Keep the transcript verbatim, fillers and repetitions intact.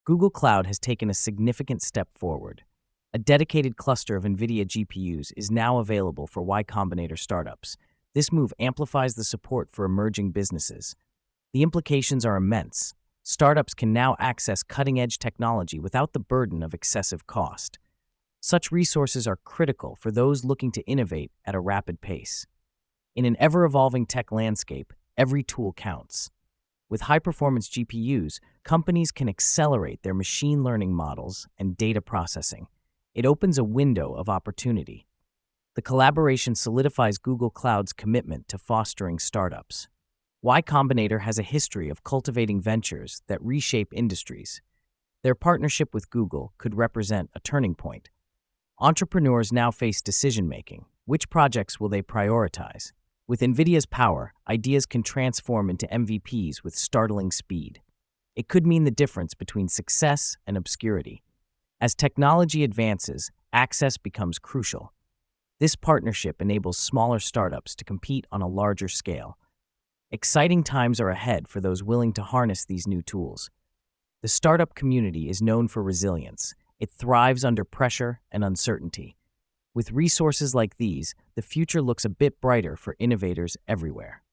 Google Cloud has taken a significant step forward. A dedicated cluster of NVIDIA G P Us is now available for Y Combinator startups. This move amplifies the support for emerging businesses. The implications are immense. Startups can now access cutting-edge technology without the burden of excessive cost. Such resources are critical for those looking to innovate at a rapid pace. In an ever-evolving tech landscape, every tool counts. With high-performance G P Us, companies can accelerate their machine learning models and data processing. It opens a window of opportunity. The collaboration solidifies Google Cloud's commitment to fostering startups. Y Combinator has a history of cultivating ventures that reshape industries. Their partnership with Google could represent a turning point. Entrepreneurs now face decision-making. Which projects will they prioritize? With NVIDIA's power, ideas can transform into M V Ps with startling speed. It could mean the difference between success and obscurity. As technology advances, access becomes crucial. This partnership enables smaller startups to compete on a larger scale. Exciting times are ahead for those willing to harness these new tools. The startup community is known for resilience. It thrives under pressure and uncertainty. With resources like these, the future looks a bit brighter for innovators everywhere.